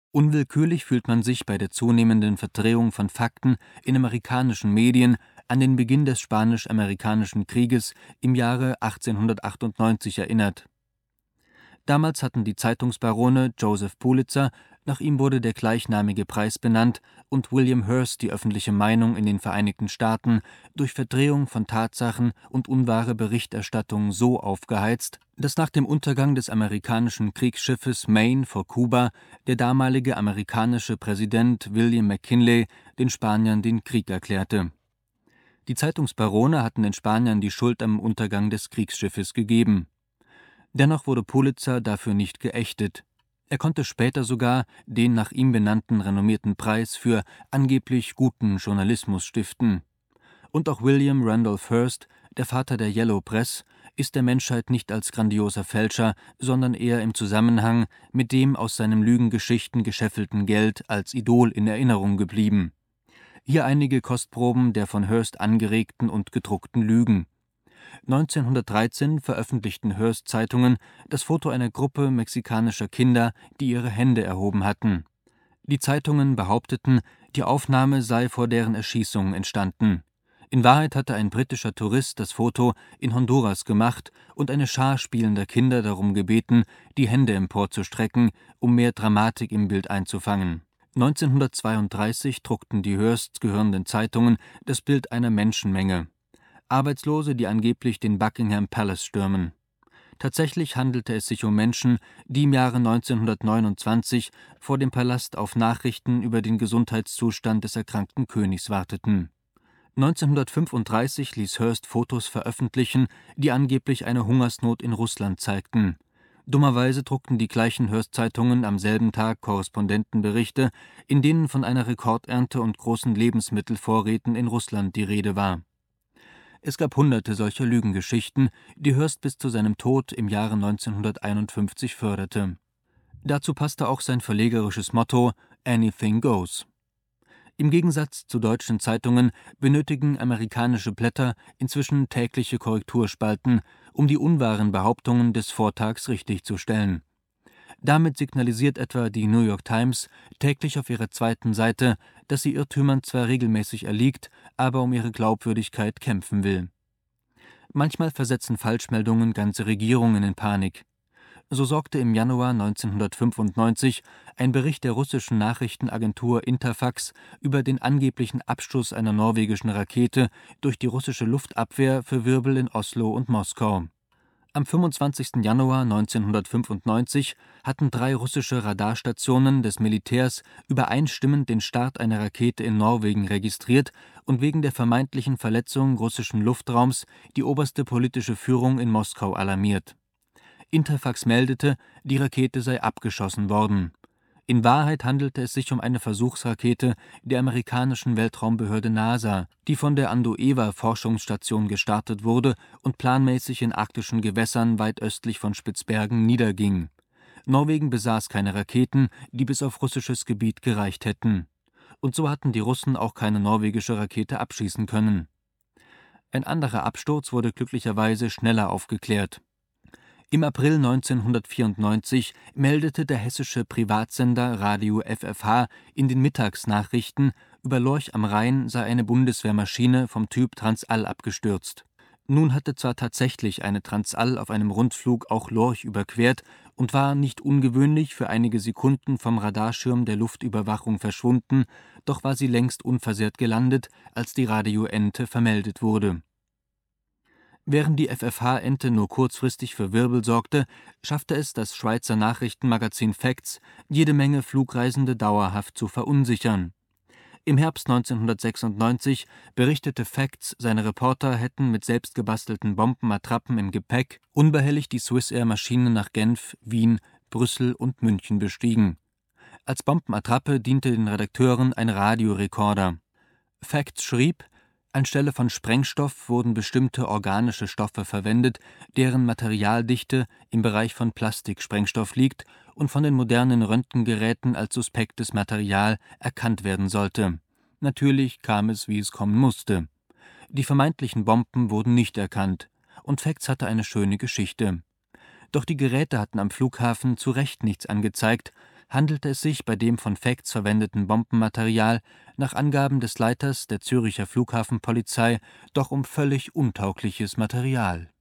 Unwillkürlich fühlt man sich bei der zunehmenden Verdrehung von Fakten in amerikanischen Medien an den Beginn des Spanisch-Amerikanischen Krieges im Jahre 1898 erinnert. Damals hatten die Zeitungsbarone Joseph Pulitzer, nach ihm wurde der gleichnamige Preis benannt, und William Hearst die öffentliche Meinung in den Vereinigten Staaten durch Verdrehung von Tatsachen und unwahre Berichterstattung so aufgeheizt, dass nach dem Untergang des amerikanischen Kriegsschiffes Maine vor Kuba der damalige amerikanische Präsident William McKinley den Spaniern den Krieg erklärte. Die Zeitungsbarone hatten den Spaniern die Schuld am Untergang des Kriegsschiffes gegeben. Dennoch wurde Pulitzer dafür nicht geächtet. Er konnte später sogar den nach ihm benannten renommierten Preis für angeblich guten Journalismus stiften. Und auch William Randolph Hearst, der Vater der Yellow Press, ist der Menschheit nicht als grandioser Fälscher, sondern eher im Zusammenhang mit dem aus seinen Lügengeschichten gescheffelten Geld als Idol in Erinnerung geblieben. Hier einige Kostproben der von Hearst angeregten und gedruckten Lügen. 1913 veröffentlichten Hearst-Zeitungen das Foto einer Gruppe mexikanischer Kinder, die ihre Hände erhoben hatten. Die Zeitungen behaupteten, die Aufnahme sei vor deren Erschießung entstanden. In Wahrheit hatte ein britischer Tourist das Foto in Honduras gemacht und eine Schar spielender Kinder darum gebeten, die Hände emporzustrecken, um mehr Dramatik im Bild einzufangen. 1932 druckten die Hearsts gehörenden Zeitungen das Bild einer Menschenmenge. Arbeitslose, die angeblich den Buckingham Palace stürmen. Tatsächlich handelte es sich um Menschen, die im Jahre 1929 vor dem Palast auf Nachrichten über den Gesundheitszustand des erkrankten Königs warteten. 1935 ließ Hearst Fotos veröffentlichen, die angeblich eine Hungersnot in Russland zeigten. Dummerweise druckten die gleichen Hearst-Zeitungen am selben Tag Korrespondentenberichte, in denen von einer Rekordernte und großen Lebensmittelvorräten in Russland die Rede war. Es gab hunderte solcher Lügengeschichten, die Hearst bis zu seinem Tod im Jahre 1951 förderte. Dazu passte auch sein verlegerisches Motto »Anything goes«. Im Gegensatz zu deutschen Zeitungen benötigen amerikanische Blätter inzwischen tägliche Korrekturspalten, um die unwahren Behauptungen des Vortags richtigzustellen. Damit signalisiert etwa die New York Times täglich auf ihrer zweiten Seite, dass sie Irrtümern zwar regelmäßig erliegt, aber um ihre Glaubwürdigkeit kämpfen will. Manchmal versetzen Falschmeldungen ganze Regierungen in Panik. So sorgte im Januar 1995 ein Bericht der russischen Nachrichtenagentur Interfax über den angeblichen Abschuss einer norwegischen Rakete durch die russische Luftabwehr für Wirbel in Oslo und Moskau. Am 25. Januar 1995 hatten 3 russische Radarstationen des Militärs übereinstimmend den Start einer Rakete in Norwegen registriert und wegen der vermeintlichen Verletzung russischen Luftraums die oberste politische Führung in Moskau alarmiert. Interfax meldete, die Rakete sei abgeschossen worden. In Wahrheit handelte es sich um eine Versuchsrakete der amerikanischen Weltraumbehörde NASA, die von der Andueva-Forschungsstation gestartet wurde und planmäßig in arktischen Gewässern weit östlich von Spitzbergen niederging. Norwegen besaß keine Raketen, die bis auf russisches Gebiet gereicht hätten. Und so hatten die Russen auch keine norwegische Rakete abschießen können. Ein anderer Absturz wurde glücklicherweise schneller aufgeklärt. Im April 1994 meldete der hessische Privatsender Radio FFH in den Mittagsnachrichten, über Lorch am Rhein sei eine Bundeswehrmaschine vom Typ Transall abgestürzt. Nun hatte zwar tatsächlich eine Transall auf einem Rundflug auch Lorch überquert und war nicht ungewöhnlich für einige Sekunden vom Radarschirm der Luftüberwachung verschwunden, doch war sie längst unversehrt gelandet, als die Radioente vermeldet wurde. Während die FFH-Ente nur kurzfristig für Wirbel sorgte, schaffte es das Schweizer Nachrichtenmagazin Facts, jede Menge Flugreisende dauerhaft zu verunsichern. Im Herbst 1996 berichtete Facts, seine Reporter hätten mit selbstgebastelten Bombenattrappen im Gepäck unbehelligt die Swissair-Maschine nach Genf, Wien, Brüssel und München bestiegen. Als Bombenattrappe diente den Redakteuren ein Radiorekorder. Facts schrieb: Anstelle von Sprengstoff wurden bestimmte organische Stoffe verwendet, deren Materialdichte im Bereich von Plastiksprengstoff liegt und von den modernen Röntgengeräten als suspektes Material erkannt werden sollte. Natürlich kam es, wie es kommen musste. Die vermeintlichen Bomben wurden nicht erkannt, und Facts hatte eine schöne Geschichte. Doch die Geräte hatten am Flughafen zu Recht nichts angezeigt, handelte es sich bei dem von Facts verwendeten Bombenmaterial nach Angaben des Leiters der Zürcher Flughafenpolizei doch um völlig untaugliches Material